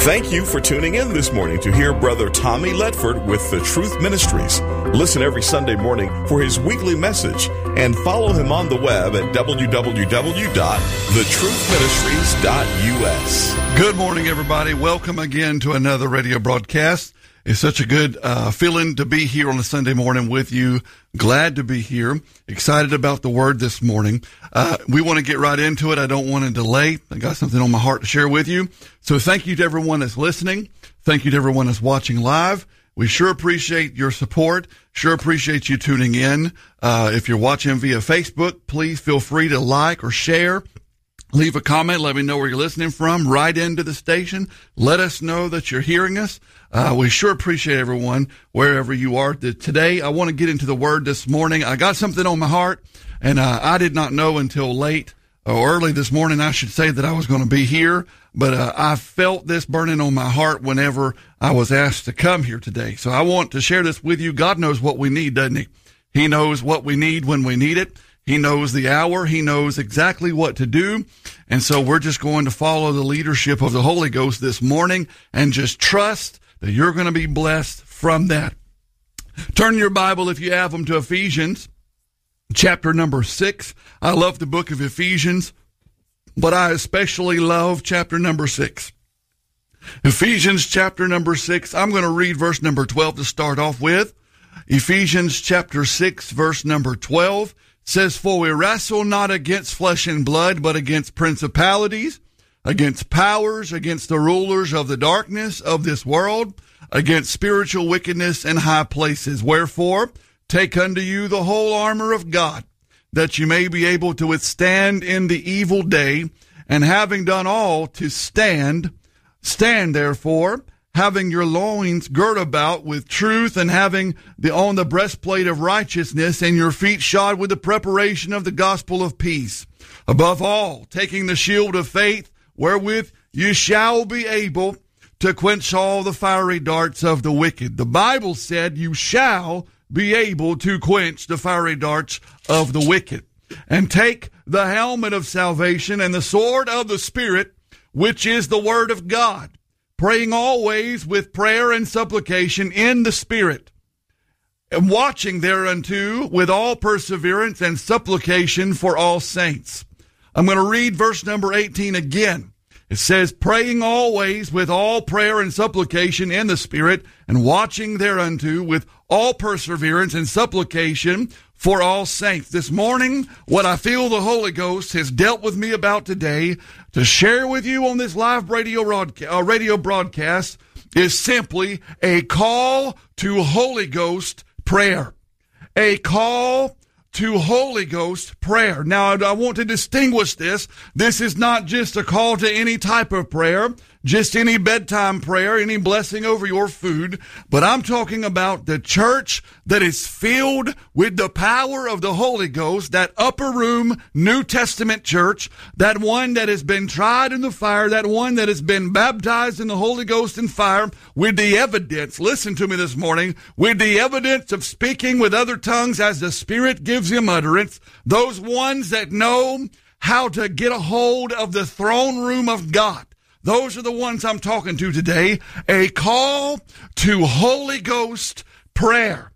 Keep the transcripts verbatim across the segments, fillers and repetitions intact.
Thank you for tuning in this morning to hear Brother Tommy Ledford with The Truth Ministries. Listen every Sunday morning for his weekly message and follow him on the web at w w w dot the truth ministries dot u s. Good morning, everybody. Welcome again to another radio broadcast. It's such a good uh, feeling to be here on a Sunday morning with you. Glad to be here. Excited about the word this morning. Uh, we want to get right into it. I don't want to delay. I got something on my heart to share with you. So thank you to everyone that's listening. Thank you to everyone that's watching live. We sure appreciate your support. Sure appreciate you tuning in. Uh, if you're watching via Facebook, please feel free to like or share. Leave a comment. Let me know where you're listening from. Write into the station. Let us know that you're hearing us. Uh, we sure appreciate everyone wherever you are. Today, I want to get into the word this morning. I got something on my heart, and uh, I did not know until late or early this morning, I should say, that I was going to be here. But uh, I felt this burning on my heart whenever I was asked to come here today. So I want to share this with you. God knows what we need, doesn't he? He knows what we need when we need it. He knows the hour. He knows exactly what to do. And so we're just going to follow the leadership of the Holy Ghost this morning and just trust that you're going to be blessed from that. Turn your Bible, if you have them, to Ephesians chapter number six. I love the book of Ephesians, but I especially love chapter number six. Ephesians chapter number six. I'm going to read verse number twelve to start off with. Ephesians chapter six, verse number twelve says, "For we wrestle not against flesh and blood, but against principalities, against powers, against the rulers of the darkness of this world, against spiritual wickedness in high places. Wherefore, take unto you the whole armor of God, that you may be able to withstand in the evil day, and having done all to stand, stand therefore, having your loins girt about with truth, and having the, on the breastplate of righteousness, and your feet shod with the preparation of the gospel of peace. Above all, taking the shield of faith, wherewith you shall be able to quench all the fiery darts of the wicked." The Bible said you shall be able to quench the fiery darts of the wicked. "And take the helmet of salvation and the sword of the Spirit, which is the word of God, praying always with prayer and supplication in the Spirit, and watching thereunto with all perseverance and supplication for all saints." I'm going to read verse number eighteen again. It says, "Praying always with all prayer and supplication in the Spirit, and watching thereunto with all perseverance and supplication for all saints." This morning, what I feel the Holy Ghost has dealt with me about today to share with you on this live radio, uh, radio broadcast is simply a call to Holy Ghost prayer. A call to Holy Ghost prayer. Now, I want to distinguish this. This is not just a call to any type of prayer, just any bedtime prayer, any blessing over your food, but I'm talking about the church that is filled with the power of the Holy Ghost, that upper room New Testament church, that one that has been tried in the fire, that one that has been baptized in the Holy Ghost and fire with the evidence, listen to me this morning, with the evidence of speaking with other tongues as the Spirit gives him utterance, those ones that know how to get a hold of the throne room of God. Those are the ones I'm talking to today. A call to Holy Ghost prayer.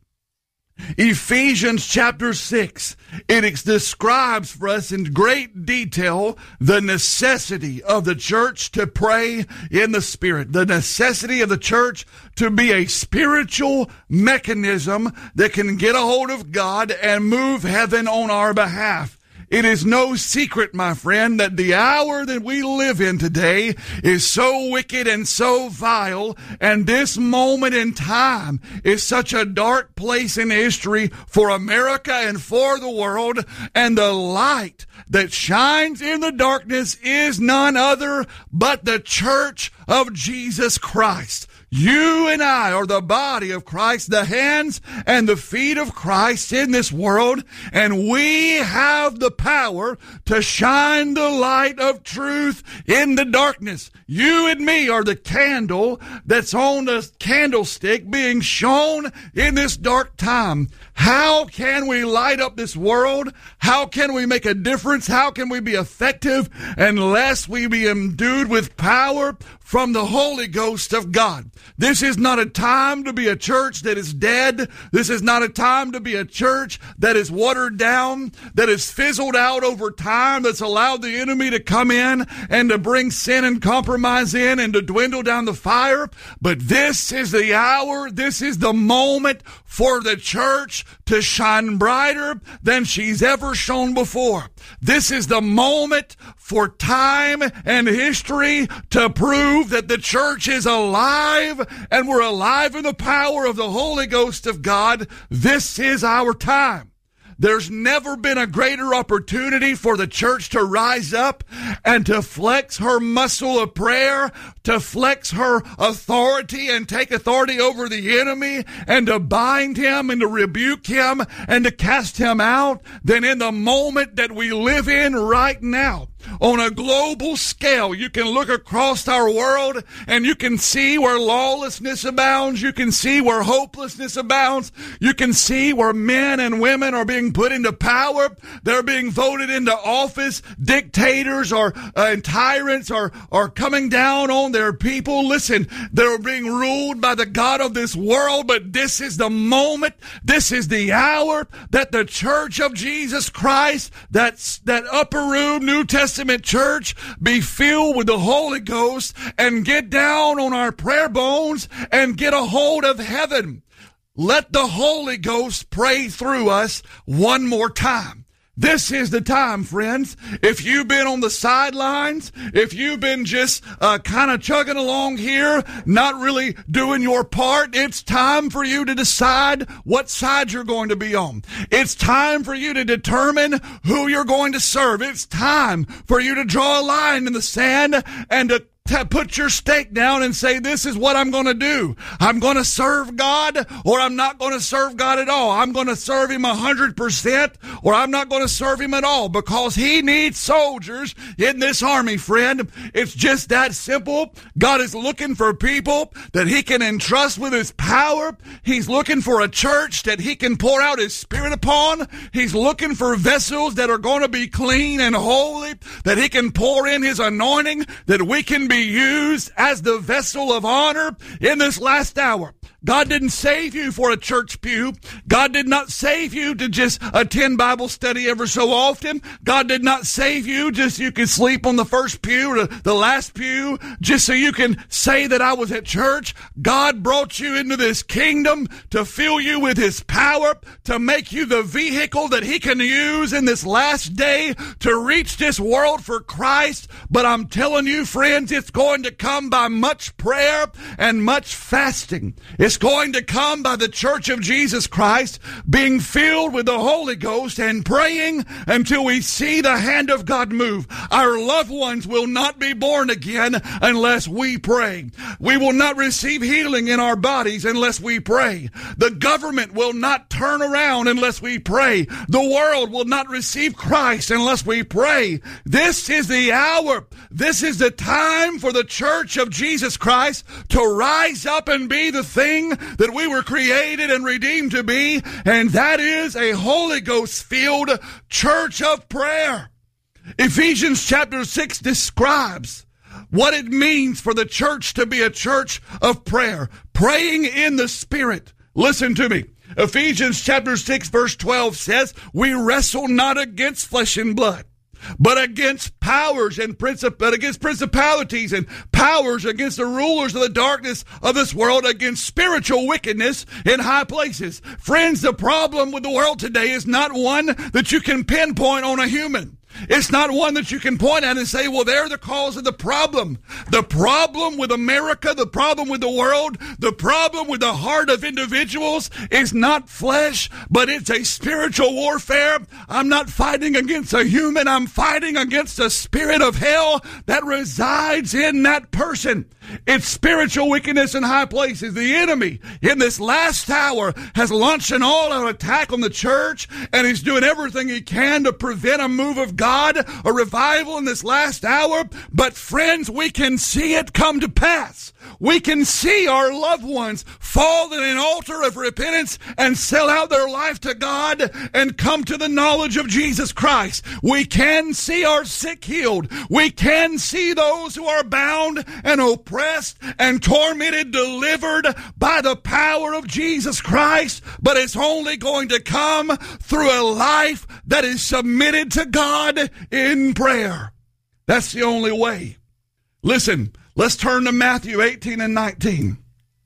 Ephesians chapter six, it describes for us in great detail the necessity of the church to pray in the Spirit, the necessity of the church to be a spiritual mechanism that can get a hold of God and move heaven on our behalf. It is no secret, my friend, that the hour that we live in today is so wicked and so vile, and this moment in time is such a dark place in history for America and for the world, and the light that shines in the darkness is none other but the church of Jesus Christ. You and I are the body of Christ, the hands and the feet of Christ in this world, and we have the power to shine the light of truth in the darkness. You and me are the candle that's on the candlestick being shown in this dark time. How can we light up this world? How can we make a difference? How can we be effective unless we be endued with power from the Holy Ghost of God? This is not a time to be a church that is dead. This is not a time to be a church that is watered down, that is fizzled out over time, that's allowed the enemy to come in and to bring sin and compromise in and to dwindle down the fire. But this is the hour, this is the moment for the church to shine brighter than she's ever shone before. This is the moment for time and history to prove that the church is alive and we're alive in the power of the Holy Ghost of God. This is our time. There's never been a greater opportunity for the church to rise up and to flex her muscle of prayer, to flex her authority and take authority over the enemy and to bind him and to rebuke him and to cast him out than in the moment that we live in right now. On a global scale, you can look across our world and you can see where lawlessness abounds. You can see where hopelessness abounds. You can see where men and women are being put into power. They're being voted into office. Dictators or uh, and tyrants are, are coming down on their people. Listen, they're being ruled by the God of this world, but this is the moment, this is the hour that the church of Jesus Christ, that's that upper room New Testament church, be filled with the Holy Ghost and get down on our prayer bones and get a hold of heaven. Let the Holy Ghost pray through us one more time. This is the time, friends. If you've been on the sidelines, if you've been just uh, kind of chugging along here, not really doing your part, it's time for you to decide what side you're going to be on. It's time for you to determine who you're going to serve. It's time for you to draw a line in the sand and to to put your stake down and say, this is what I'm going to do. I'm going to serve God, or I'm not going to serve God at all. I'm going to serve him one hundred percent, or I'm not going to serve him at all, because he needs soldiers in this army, friend. It's just that simple. God is looking for people that he can entrust with his power. He's looking for a church that he can pour out his Spirit upon. He's looking for vessels that are going to be clean and holy, that he can pour in his anointing, that we can be used as the vessel of honor in this last hour. God didn't save you for a church pew. God did not save you to just attend Bible study ever so often. God did not save you just so you could sleep on the first pew or the last pew just so you can say that I was at church. God brought you into this kingdom to fill you with his power, to make you the vehicle that he can use in this last day to reach this world for Christ. But I'm telling you, friends, it's going to come by much prayer and much fasting. It's going to come by the church of Jesus Christ being filled with the Holy Ghost and praying until we see the hand of God move. Our loved ones will not be born again unless we pray. We will not receive healing in our bodies unless we pray. The government will not turn around unless we pray. The world will not receive Christ unless we pray. This is the hour. This is the time for the church of Jesus Christ to rise up and be the thing that we were created and redeemed to be, and that is a Holy Ghost-filled church of prayer. Ephesians chapter six describes what it means for the church to be a church of prayer, praying in the Spirit. Listen to me. Ephesians chapter six verse twelve says, we wrestle not against flesh and blood, but against powers and princip- but against principalities and powers, against the rulers of the darkness of this world, against spiritual wickedness in high places. Friends, the problem with the world today is not one that you can pinpoint on a human. It's not one that you can point at and say, well, they're the cause of the problem. The problem with America, the problem with the world, the problem with the heart of individuals is not flesh, but it's a spiritual warfare. I'm not fighting against a human. I'm fighting against the spirit of hell that resides in that person. It's spiritual wickedness in high places. The enemy in this last hour has launched an all-out attack on the church, and he's doing everything he can to prevent a move of God, a revival in this last hour. But friends, we can see it come to pass. We can see our loved ones fall in an altar of repentance and sell out their life to God and come to the knowledge of Jesus Christ. We can see our sick healed. We can see those who are bound and oppressed and tormented delivered by the power of Jesus Christ. But it's only going to come through a life that is submitted to God in prayer. That's the only way. Listen, let's turn to Matthew eighteen and nineteen.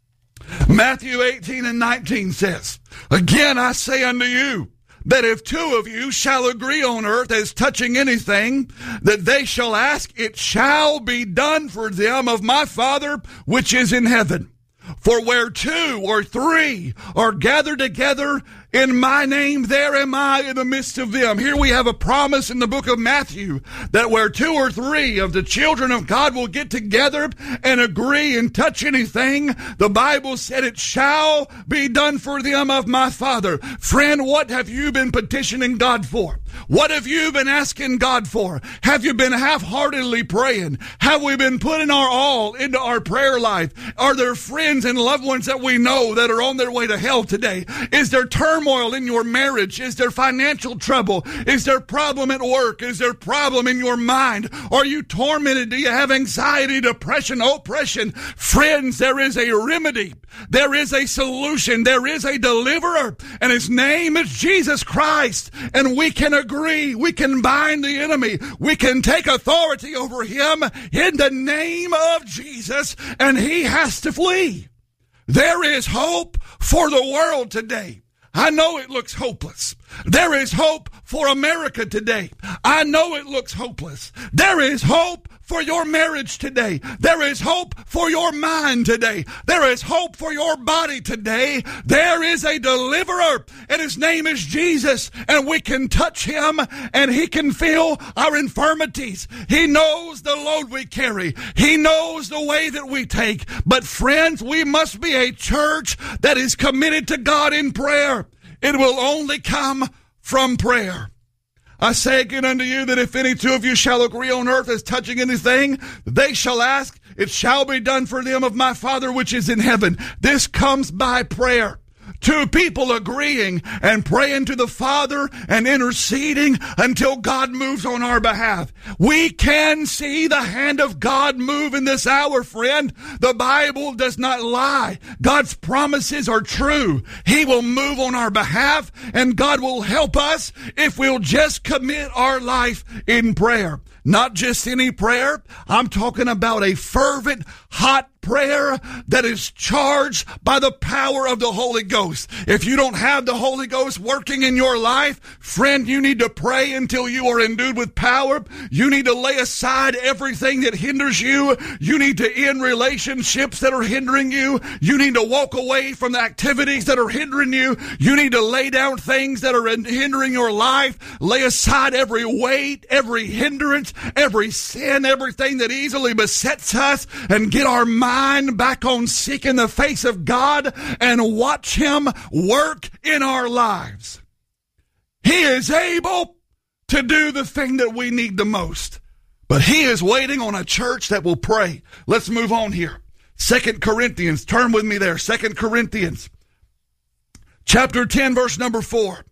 Matthew eighteen and nineteen says, again I say unto you, that if two of you shall agree on earth as touching anything that they shall ask, it shall be done for them of my Father which is in heaven. For where two or three are gathered together in my name, there am I in the midst of them. Here we have a promise in the book of Matthew that where two or three of the children of God will get together and agree and touch anything, the Bible said it shall be done for them of my Father. Friend, what have you been petitioning God for? What have you been asking God for? Have you been half-heartedly praying? Have we been putting our all into our prayer life? Are there friends and loved ones that we know that are on their way to hell today? Is there turmoil in your marriage? Is there financial trouble? Is there problem at work? Is there problem in your mind? Are you tormented? Do you have anxiety, depression, oppression? Friends, there is a remedy. There is a solution. There is a deliverer, and his name is Jesus Christ. And we can agree. We can bind the enemy. We can take authority over him in the name of Jesus, and he has to flee. There is hope for the world today. I know it looks hopeless. There is hope for America today. I know it looks hopeless. There is hope for your marriage today. There is hope for your mind today. There is hope for your body today. There is a deliverer, and his name is Jesus, and we can touch him, and he can feel our infirmities. He knows the load we carry. He knows the way that we take. But friends, we must be a church that is committed to God in prayer. It will only come from prayer. I say again unto you that if any two of you shall agree on earth as touching anything, they shall ask, it shall be done for them of my Father which is in heaven. This comes by prayer. Two people agreeing and praying to the Father and interceding until God moves on our behalf. We can see the hand of God move in this hour, friend. The Bible does not lie. God's promises are true. He will move on our behalf, and God will help us if we'll just commit our life in prayer. Not just any prayer. I'm talking about a fervent, hot prayer that is charged by the power of the Holy Ghost. If you don't have the Holy Ghost working in your life, friend, you need to pray until you are endued with power. You need to lay aside everything that hinders you. You need to end relationships that are hindering you. You need to walk away from the activities that are hindering you. You need to lay down things that are hindering your life. Lay aside every weight, every hindrance, every sin, everything that easily besets us, and get our mind back on seeking the face of God and watch him work in our lives. He is able to do the thing that we need the most, but he is waiting on a church that will pray. Let's move on here. Second Corinthians, turn with me there. Second Corinthians chapter ten, verse number four.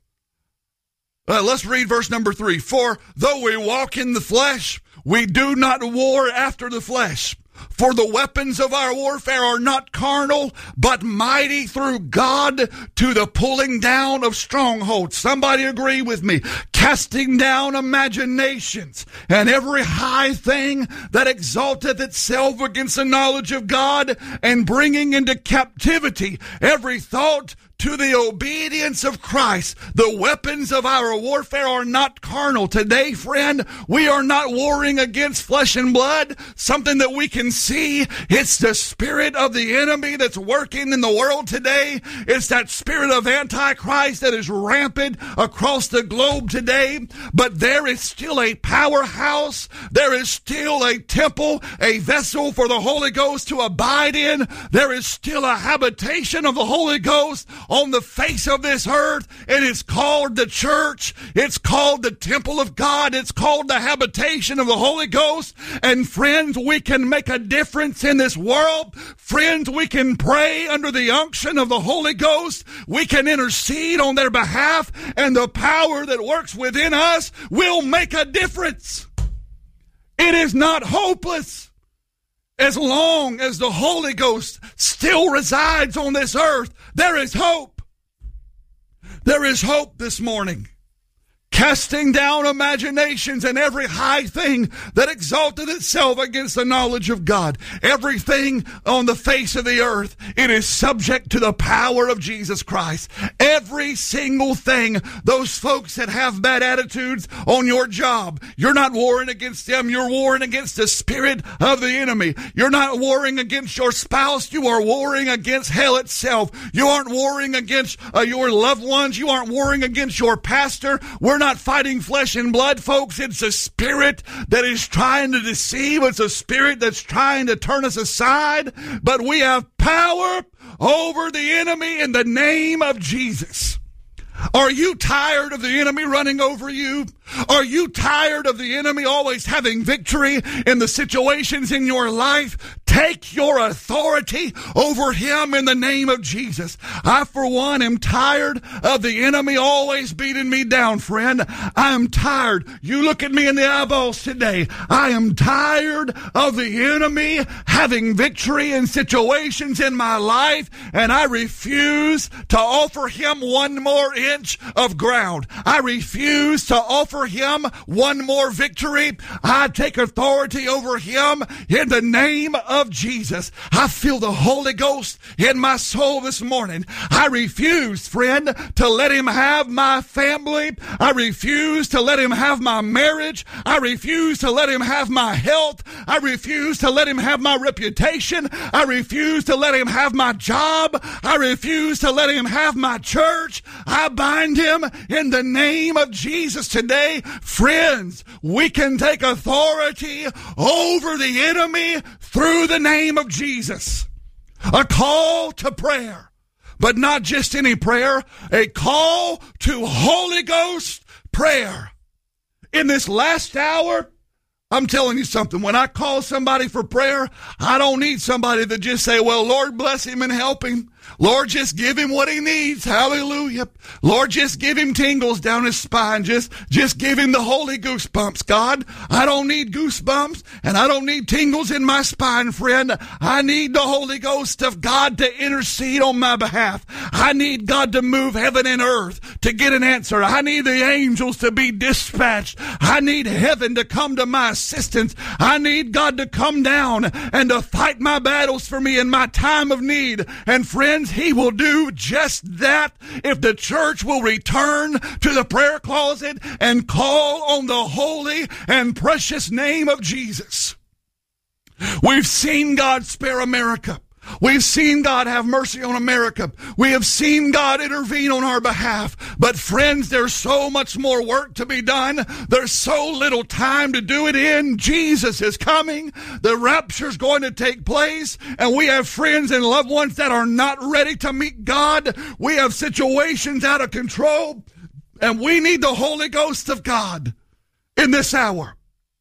Uh, let's read verse number three. For though we walk in the flesh, we do not war after the flesh. For the weapons of our warfare are not carnal, but mighty through God to the pulling down of strongholds. Somebody agree with me. Casting down imaginations and every high thing that exalteth itself against the knowledge of God, and bringing into captivity every thought to the obedience of Christ. The weapons of our warfare are not carnal. Today, friend, we are not warring against flesh and blood, something that we can see. It's the spirit of the enemy that's working in the world today. It's that spirit of Antichrist that is rampant across the globe today. But there is still a powerhouse. There is still a temple, a vessel for the Holy Ghost to abide in. There is still a habitation of the Holy Ghost on the face of this earth, and it's called the church. It's called the temple of God. It's called the habitation of the Holy Ghost. And friends, we can make a difference in this world. Friends, we can pray under the unction of the Holy Ghost. We can intercede on their behalf, and the power that works within us will make a difference. It is not hopeless. As long as the Holy Ghost still resides on this earth, there is hope. There is hope this morning. Casting down imaginations and every high thing that exalted itself against the knowledge of God. Everything on the face of the earth, it is subject to the power of Jesus Christ. Every single thing. Those folks that have bad attitudes on your job, you're not warring against them. You're warring against the spirit of the enemy. You're not warring against your spouse. You are warring against hell itself. You aren't warring against uh, your loved ones. You aren't warring against your pastor. We're not fighting flesh and blood, folks. It's a spirit that is trying to deceive. It's a spirit that's trying to turn us aside. But we have power over the enemy in the name of Jesus. Are you tired of the enemy running over you? Are you tired of the enemy always having victory in the situations in your life? Take your authority over him in the name of Jesus. I, for one, am tired of the enemy always beating me down, friend. I am tired. You look at me in the eyeballs today. I am tired of the enemy having victory in situations in my life, and I refuse to offer him one more inch of ground. I refuse to offer him one more victory. I take authority over him in the name of Jesus. I feel the Holy Ghost in my soul this morning. I refuse, friend, to let him have my family. I refuse to let him have my marriage. I refuse to let him have my health. I refuse to let him have my reputation. I refuse to let him have my job. I refuse to let him have my church. I bind him in the name of Jesus today. Friends, we can take authority over the enemy through the name of Jesus. A call to prayer, but not just any prayer, a call to Holy Ghost prayer. In this last hour, I'm telling you something. When I call somebody for prayer, I don't need somebody to just say, well, Lord, bless him and help him. Lord, just give him what he needs. Hallelujah. Lord, just give him tingles down his spine. Just, just give him the holy goosebumps. God, I don't need goosebumps and I don't need tingles in my spine, friend. I need the Holy Ghost of God to intercede on my behalf. I need God to move heaven and earth to get an answer. I need the angels to be dispatched. I need heaven to come to my assistance. I need God to come down and to fight my battles for me in my time of need. And friends, he will do just that if the church will return to the prayer closet and call on the holy and precious name of Jesus. We've seen God spare America. We've seen God have mercy on America. We have seen God intervene on our behalf. But friends, there's so much more work to be done. There's so little time to do it in. Jesus is coming. The rapture's going to take place. And we have friends and loved ones that are not ready to meet God. We have situations out of control. And we need the Holy Ghost of God in this hour.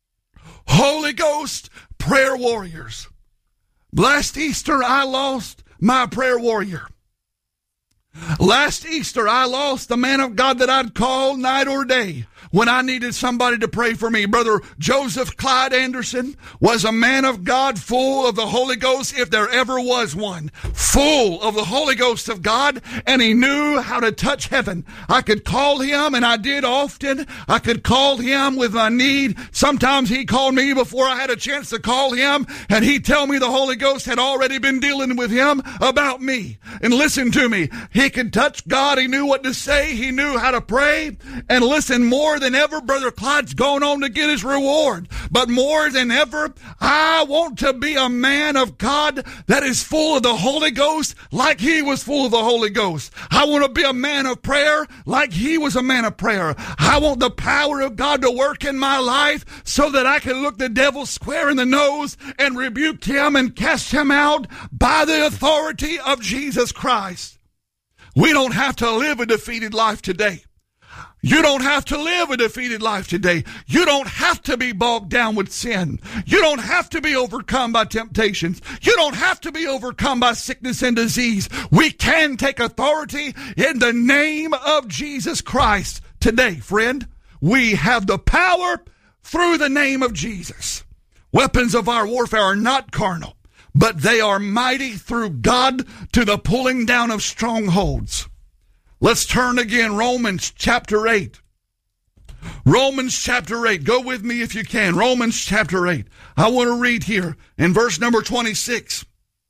Holy Ghost prayer warriors. Last Easter, I lost my prayer warrior. Last Easter, I lost the man of God that I'd call night or day. when I needed somebody to pray for me. Brother Joseph Clyde Anderson was a man of God, full of the Holy Ghost, if there ever was one. Full of the Holy Ghost of God, and he knew how to touch heaven. I could call him, and I did often. I could call him with my need. Sometimes he called me before I had a chance to call him, and he'd tell me the Holy Ghost had already been dealing with him about me. And listen to me, he could touch God. He knew what to say. He knew how to pray. And listen, more than ever, Brother Clyde's going on to get his reward. But more than ever, I want to be a man of God that is full of the Holy Ghost like he was full of the Holy Ghost. I want to be a man of prayer like he was a man of prayer. I want the power of God to work in my life so that I can look the devil square in the nose and rebuke him and cast him out by the authority of Jesus Christ. We don't have to live a defeated life today. You don't have to live a defeated life today. You don't have to be bogged down with sin. You don't have to be overcome by temptations. You don't have to be overcome by sickness and disease. We can take authority in the name of Jesus Christ today, friend. We have the power through the name of Jesus. Weapons of our warfare are not carnal, but they are mighty through God to the pulling down of strongholds. Let's turn again, Romans chapter eight. Romans chapter eight. Go with me if you can. Romans chapter eight. I want to read here in verse number twenty-six.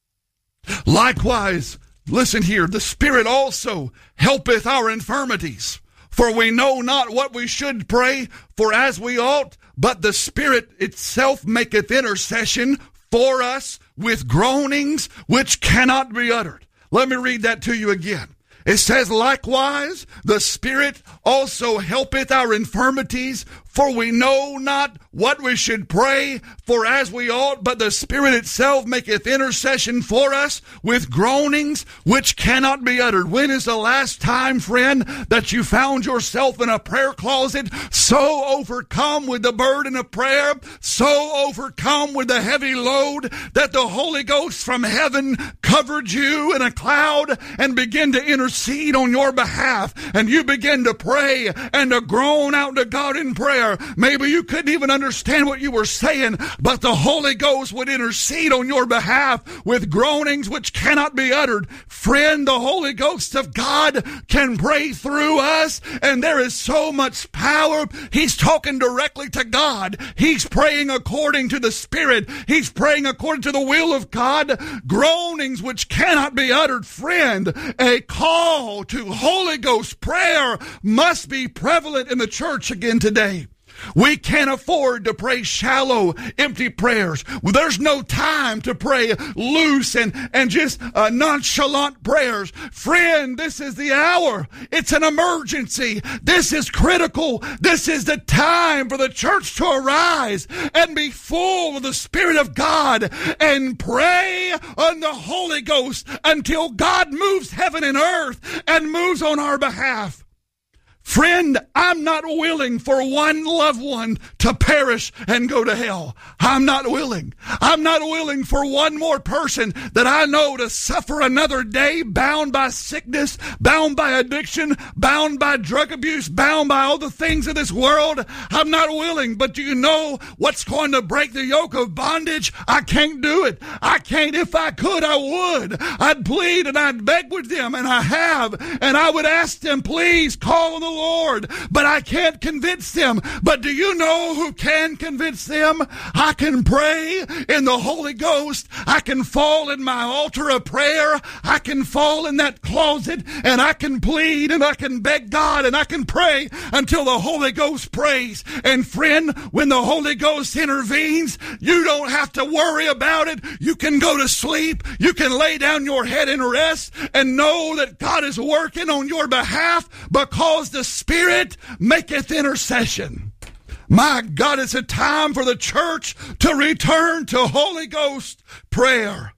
Likewise, listen here, the Spirit also helpeth our infirmities. For we know not what we should pray for as we ought, but the Spirit itself maketh intercession for us with groanings which cannot be uttered. Let me read that to you again. It says, likewise, the Spirit also helpeth our infirmities, for we know not what we should pray for as we ought, but the Spirit itself maketh intercession for us with groanings which cannot be uttered. When is the last time, friend, that you found yourself in a prayer closet, so overcome with the burden of prayer, so overcome with the heavy load, that the Holy Ghost from heaven covered you in a cloud and began to intercede on your behalf, and you began to pray and to groan out to God in prayer? Maybe you couldn't even understand what you were saying, but the Holy Ghost would intercede on your behalf with groanings which cannot be uttered. Friend, the Holy Ghost of God can pray through us, and there is so much power. He's talking directly to God. He's praying according to the Spirit. He's praying according to the will of God. Groanings which cannot be uttered. Friend, a call to Holy Ghost prayer must be prevalent in the church again today. We can't afford to pray shallow, empty prayers. There's no time to pray loose and, and just uh, nonchalant prayers. Friend, this is the hour. It's an emergency. This is critical. This is the time for the church to arise and be full of the Spirit of God and pray on the Holy Ghost until God moves heaven and earth and moves on our behalf. Friend, I'm not willing for one loved one to perish and go to hell. I'm not willing. I'm not willing for one more person that I know to suffer another day bound by sickness, bound by addiction, bound by drug abuse, bound by all the things of this world. I'm not willing. But do you know what's going to break the yoke of bondage? I can't do it. I can't. If I could, I would. I'd plead and I'd beg with them, and I have. And I would ask them, please call on the Lord, but I can't convince them. But do you know who can convince them? I can pray in the Holy Ghost. I can fall in my altar of prayer. I can fall in that closet, and I can plead, and I can beg God, and I can pray until the Holy Ghost prays. And friend, when the Holy Ghost intervenes, you don't have to worry about it. You can go to sleep. You can lay down your head and rest and know that God is working on your behalf because the Spirit maketh intercession. My God, it's a time for the church to return to Holy Ghost prayer.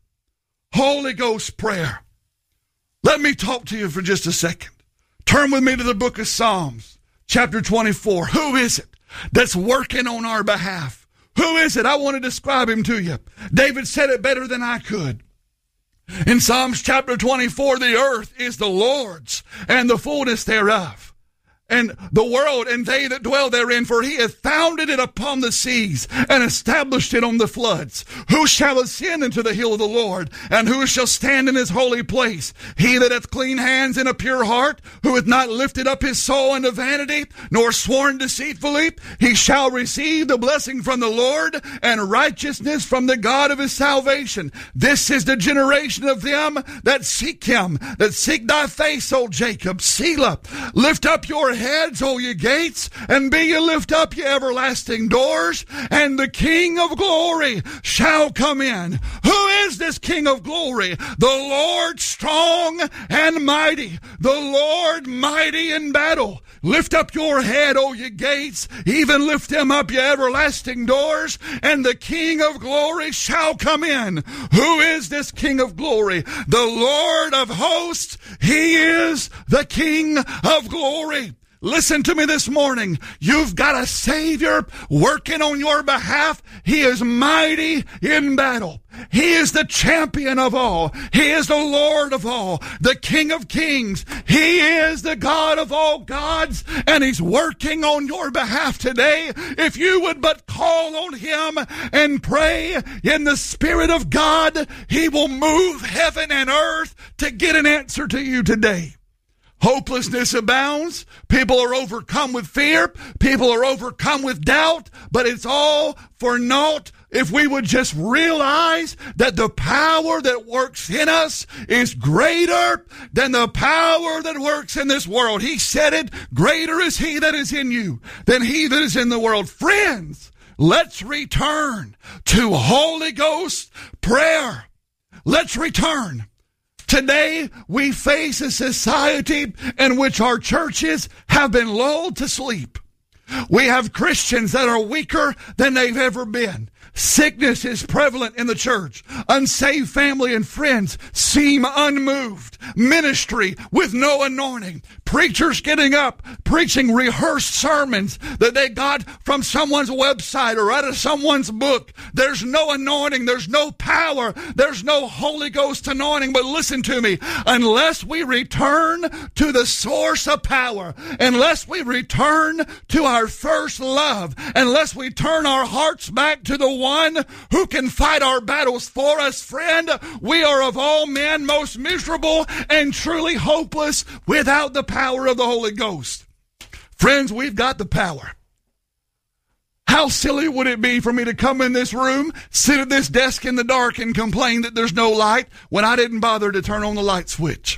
Holy Ghost prayer. Let me talk to you for just a second. Turn with me to the book of Psalms, chapter twenty-four. Who is it that's working on our behalf? Who is it? I want to describe him to you. David said it better than I could. In Psalms chapter twenty-four, the earth is the Lord's and the fullness thereof, and the world and they that dwell therein, for he hath founded it upon the seas and established it on the floods. Who shall ascend into the hill of the Lord, and who shall stand in his holy place? He that hath clean hands and a pure heart, who hath not lifted up his soul unto vanity, nor sworn deceitfully, he shall receive the blessing from the Lord and righteousness from the God of his salvation. This is the generation of them that seek him, that seek thy face, O Jacob. Selah. Lift up your heads, O ye gates, and be ye lift up, ye everlasting doors, and the King of glory shall come in. Who is this King of glory? The Lord strong and mighty, the Lord mighty in battle. Lift up your head, O ye gates, even lift them up, ye everlasting doors, and the King of glory shall come in. Who is this King of glory? The Lord of hosts. He is the King of glory. Listen to me this morning. You've got a Savior working on your behalf. He is mighty in battle. He is the champion of all. He is the Lord of all, the King of kings. He is the God of all gods, and he's working on your behalf today. If you would but call on him and pray in the Spirit of God, he will move heaven and earth to get an answer to you today. Hopelessness abounds. People are overcome with fear. People are overcome with doubt. But it's all for naught if we would just realize that the power that works in us is greater than the power that works in this world. He said it, greater is he that is in you than he that is in the world. Friends, let's return to Holy Ghost prayer. Let's return. Today, we face a society in which our churches have been lulled to sleep. We have Christians that are weaker than they've ever been. Sickness is prevalent in the church. Unsaved family and friends seem unmoved. Ministry with no anointing. Preachers getting up, preaching rehearsed sermons that they got from someone's website or out of someone's book. There's no anointing. There's no power. There's no Holy Ghost anointing. But listen to me. Unless we return to the source of power, unless we return to our first love, unless we turn our hearts back to the one who can fight our battles for us, friend, we are of all men most miserable and truly hopeless without the power of the Holy Ghost. Friends, we've got the power. How silly would it be for me to come in this room, sit at this desk in the dark, and complain that there's no light when I didn't bother to turn on the light switch?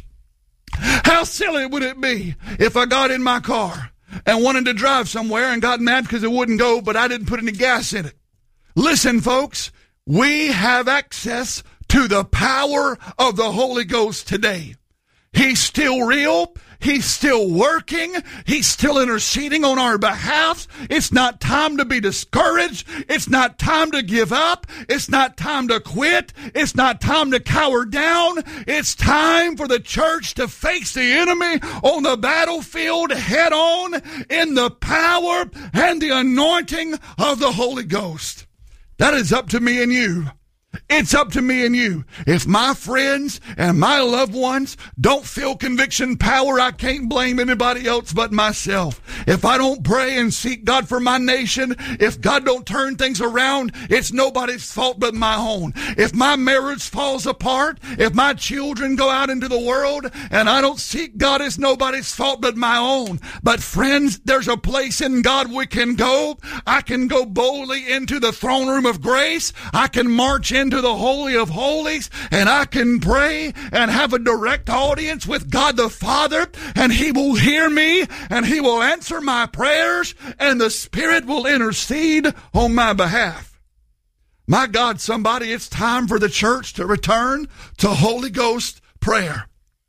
How silly would it be if I got in my car and wanted to drive somewhere and got mad because it wouldn't go, but I didn't put any gas in it? Listen, folks, we have access to the power of the Holy Ghost today. He's still real. He's still working. He's still interceding on our behalf. It's not time to be discouraged. It's not time to give up. It's not time to quit. It's not time to cower down. It's time for the church to face the enemy on the battlefield head on in the power and the anointing of the Holy Ghost. That is up to me and you. It's up to me and you. If my friends and my loved ones don't feel conviction power, I can't blame anybody else but myself. If I don't pray and seek God for my nation, if God don't turn things around, it's nobody's fault but my own. If my marriage falls apart, if my children go out into the world and I don't seek God, it's nobody's fault but my own. But friends, there's a place in God we can go. I can go boldly into the throne room of grace. I can march in into the Holy of Holies, and I can pray and have a direct audience with God the Father, and he will hear me and he will answer my prayers, and the Spirit will intercede on my behalf. My God, somebody, it's time for the church to return to Holy Ghost prayer.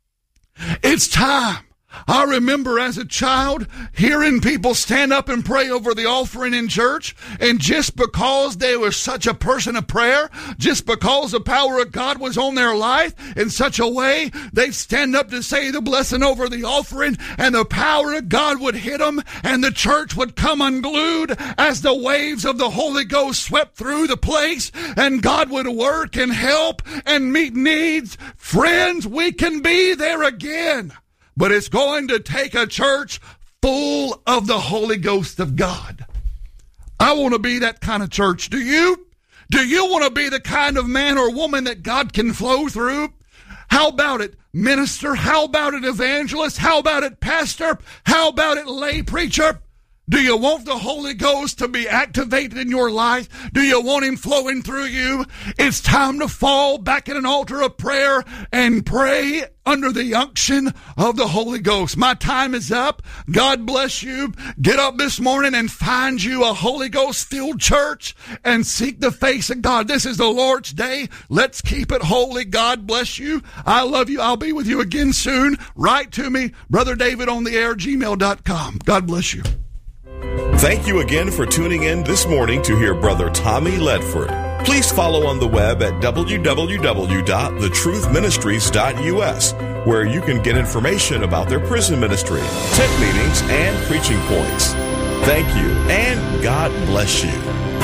It's time. I remember as a child hearing people stand up and pray over the offering in church, and just because they were such a person of prayer, just because the power of God was on their life in such a way, they'd stand up to say the blessing over the offering, and the power of God would hit them, and the church would come unglued as the waves of the Holy Ghost swept through the place, and God would work and help and meet needs. Friends, we can be there again. But it's going to take a church full of the Holy Ghost of God. I want to be that kind of church. Do you? Do you want to be the kind of man or woman that God can flow through? How about it, minister? How about it, evangelist? How about it, pastor? How about it, lay preacher? Do you want the Holy Ghost to be activated in your life? Do you want Him flowing through you? It's time to fall back at an altar of prayer and pray under the unction of the Holy Ghost. My time is up. God bless you. Get up this morning and find you a Holy Ghost-filled church and seek the face of God. This is the Lord's day. Let's keep it holy. God bless you. I love you. I'll be with you again soon. Write to me, Brother David on the air, gmail dot com. God bless you. Thank you again for tuning in this morning to hear Brother Tommy Ledford. Please follow on the web at w w w dot the truth ministries dot u s, where you can get information about their prison ministry, tent meetings, and preaching points. Thank you, and God bless you.